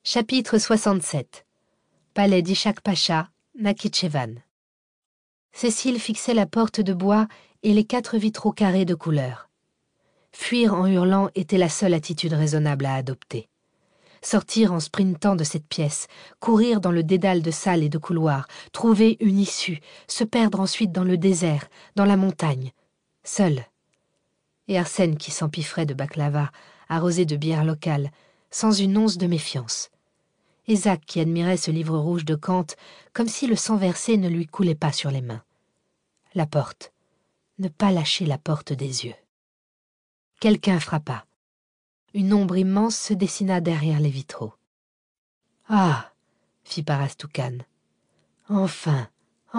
Chapitre 67. Palais d'Ishak Pacha, Nakhitchevan. Cécile fixait la porte de bois et les 4 vitraux carrés de couleur. Fuir en hurlant était la seule attitude raisonnable à adopter. Sortir en sprintant de cette pièce, courir dans le dédale de salles et de couloirs, trouver une issue, se perdre ensuite dans le désert, dans la montagne, seul. Et Arsène qui s'empiffrait de baklava, arrosé de bière locale, sans une once de méfiance. Et Zach qui admirait ce livre rouge de Kant comme si le sang versé ne lui coulait pas sur les mains. La porte. Ne pas lâcher la porte des yeux. Quelqu'un frappa. Une ombre immense se dessina derrière les vitraux. « Ah !» fit Parastoucan. « Enfin, entre !»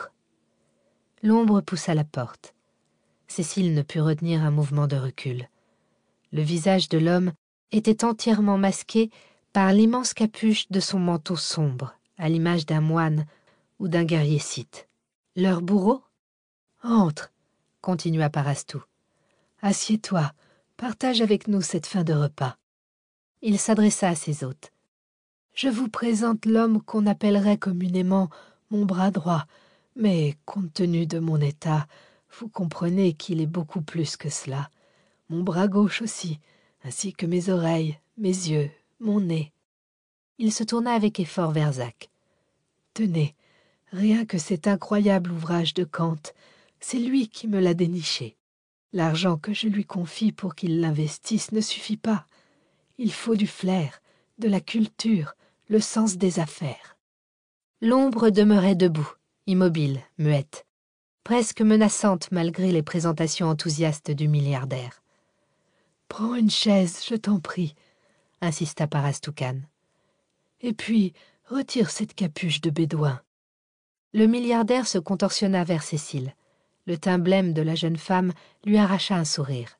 L'ombre poussa la porte. Cécile ne put retenir un mouvement de recul. Le visage de l'homme était entièrement masqué par l'immense capuche de son manteau sombre, à l'image d'un moine ou d'un guerrier scythe. Leur bourreau ? Entre, continua Parastou. Assieds-toi, partage avec nous cette fin de repas. Il s'adressa à ses hôtes. Je vous présente l'homme qu'on appellerait communément mon bras droit, mais compte tenu de mon état, vous comprenez qu'il est beaucoup plus que cela. Mon bras gauche aussi, ainsi que mes oreilles, mes yeux, mon nez. Il se tourna avec effort vers Zach. Tenez, rien que cet incroyable ouvrage de Kant, c'est lui qui me l'a déniché. L'argent que je lui confie pour qu'il l'investisse ne suffit pas. Il faut du flair, de la culture, le sens des affaires. L'ombre demeurait debout, immobile, muette, presque menaçante malgré les présentations enthousiastes du milliardaire. « Prends une chaise, je t'en prie, » insista Parastoucan. « Et puis, retire cette capuche de bédouin. » Le milliardaire se contorsionna vers Cécile. Le teint blême de la jeune femme lui arracha un sourire.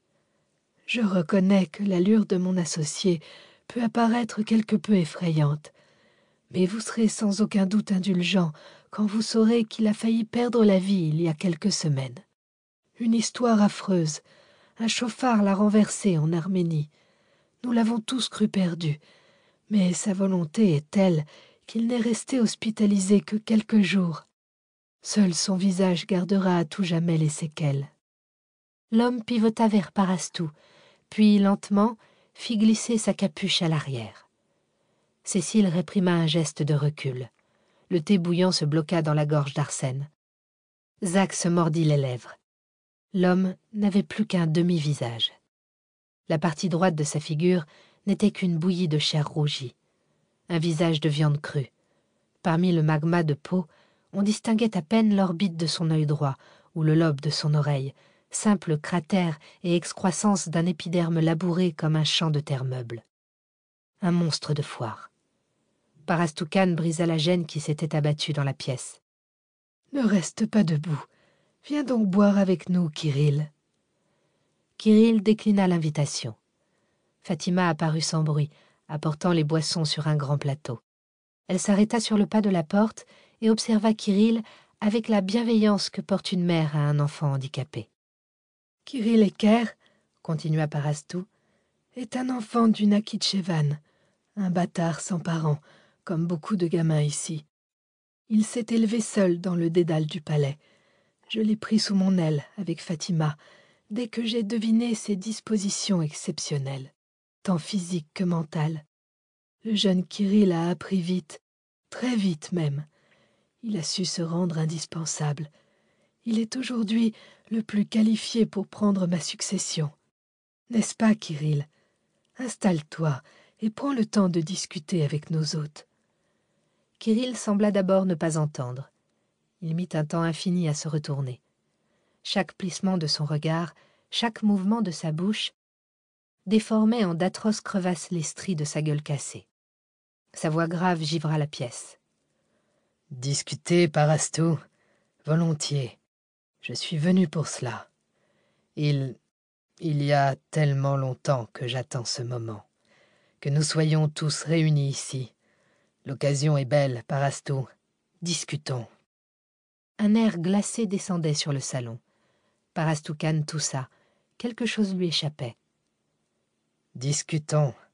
« Je reconnais que l'allure de mon associé peut apparaître quelque peu effrayante, mais vous serez sans aucun doute indulgent quand vous saurez qu'il a failli perdre la vie il y a quelques semaines. Une histoire affreuse. Un chauffard l'a renversé en Arménie. Nous l'avons tous cru perdu, mais sa volonté est telle qu'il n'est resté hospitalisé que quelques jours. Seul son visage gardera à tout jamais les séquelles. » L'homme pivota vers Parastou, puis lentement fit glisser sa capuche à l'arrière. Cécile réprima un geste de recul. Le thé bouillant se bloqua dans la gorge d'Arsène. Zach se mordit les lèvres. L'homme n'avait plus qu'un demi-visage. La partie droite de sa figure n'était qu'une bouillie de chair rougie. Un visage de viande crue. Parmi le magma de peau, on distinguait à peine l'orbite de son œil droit ou le lobe de son oreille, simple cratère et excroissance d'un épiderme labouré comme un champ de terre meuble. Un monstre de foire. Parastoucan brisa la gêne qui s'était abattue dans la pièce. « Ne reste pas debout. Viens donc boire avec nous, Kirill. » Kirill déclina l'invitation. Fatima apparut sans bruit, apportant les boissons sur un grand plateau. Elle s'arrêta sur le pas de la porte et observa Kirill avec la bienveillance que porte une mère à un enfant handicapé. « Kirill Eker, » continua Parastou, « est un enfant du Nakhitchevan, un bâtard sans parents, comme beaucoup de gamins ici. Il s'est élevé seul dans le dédale du palais. Je l'ai pris sous mon aile avec Fatima, dès que j'ai deviné ses dispositions exceptionnelles, tant physiques que mentales. Le jeune Kirill a appris vite, très vite même. Il a su se rendre indispensable. Il est aujourd'hui le plus qualifié pour prendre ma succession. N'est-ce pas, Kirill? Installe-toi et prends le temps de discuter avec nos hôtes. » Kirill sembla d'abord ne pas entendre. Il mit un temps infini à se retourner. Chaque plissement de son regard, chaque mouvement de sa bouche déformait en d'atroces crevasses les stries de sa gueule cassée. Sa voix grave givra la pièce. « Discuter, Parastou, volontiers. Je suis venu pour cela. Il y a tellement longtemps que j'attends ce moment, que nous soyons tous réunis ici. L'occasion est belle, Parastou. Discutons. » Un air glacé descendait sur le salon. Parastoucan toussa. Quelque chose lui échappait. « Discutons, »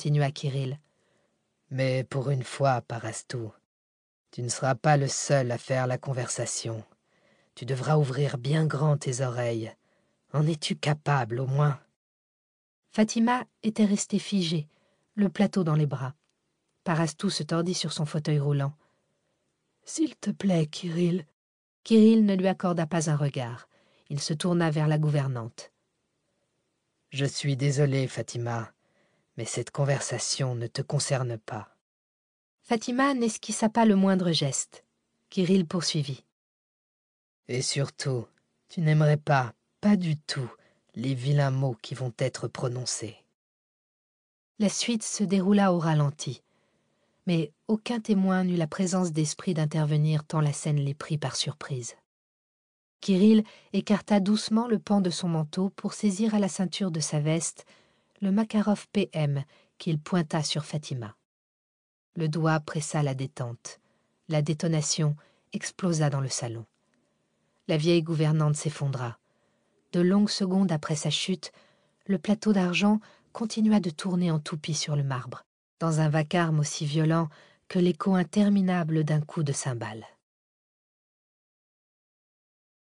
continua Kirill. Mais pour une fois, Parastou, tu ne seras pas le seul à faire la conversation. Tu devras ouvrir bien grand tes oreilles. En es-tu capable, au moins? Fatima était restée figée, le plateau dans les bras. Parastou se tordit sur son fauteuil roulant. « S'il te plaît, Kirill. » Kirill ne lui accorda pas un regard. Il se tourna vers la gouvernante. « Je suis désolé, Fatima, mais cette conversation ne te concerne pas. » Fatima n'esquissa pas le moindre geste. Kirill poursuivit. « Et surtout, tu n'aimerais pas du tout, les vilains mots qui vont être prononcés. » La suite se déroula au ralenti. Mais aucun témoin n'eut la présence d'esprit d'intervenir tant la scène les prit par surprise. Kirill écarta doucement le pan de son manteau pour saisir à la ceinture de sa veste le Makarov PM qu'il pointa sur Fatima. Le doigt pressa la détente. La détonation explosa dans le salon. La vieille gouvernante s'effondra. De longues secondes après sa chute, le plateau d'argent continua de tourner en toupie sur le marbre, dans un vacarme aussi violent que l'écho interminable d'un coup de cymbale.